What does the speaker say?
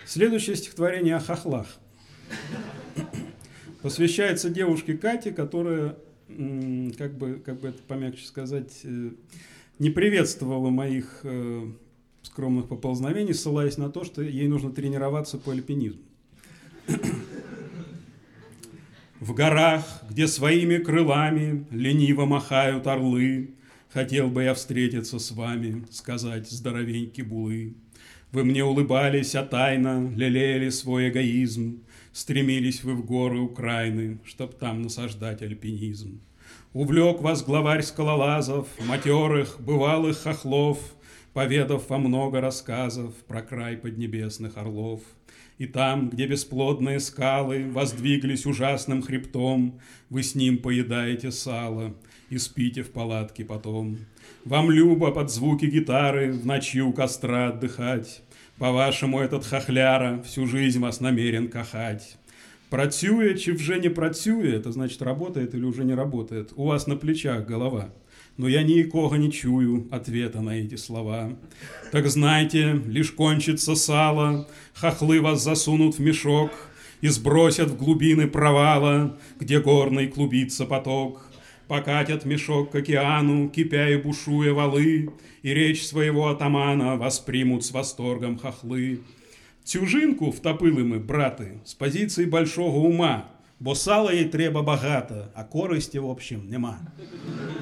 Следующее стихотворение о хохлах. Посвящается девушке Кате, которая, как бы это помягче сказать, не приветствовала моих скромных поползновений, ссылаясь на то, что ей нужно тренироваться по альпинизму. В горах, где своими крылами лениво махают орлы, хотел бы я встретиться с вами, сказать здоровеньки булы. Вы мне улыбались, а тайно лелеяли свой эгоизм, стремились вы в горы Украины, чтоб там насаждать альпинизм. Увлек вас главарь скалолазов, матерых, бывалых хохлов, поведав вам много рассказов про край поднебесных орлов. И там, где бесплодные скалы воздвиглись ужасным хребтом, вы с ним поедаете сало и спите в палатке потом. Вам любо под звуки гитары в ночи у костра отдыхать. По-вашему, этот хохляра всю жизнь вас намерен кахать. Працює чи вже не працює, это значит, работает или уже не работает. У вас на плечах голова. Но я никого не чую ответа на эти слова. Так знайте, лишь кончится сало, хохлы вас засунут в мешок и сбросят в глубины провала, где горный клубится поток. Покатят мешок к океану, кипя и бушуя валы, и речь своего атамана воспримут с восторгом хохлы. Цю втопили ми, брати, з позиції большого ума, бо сала їй треба багато, а користі, в общем, нема.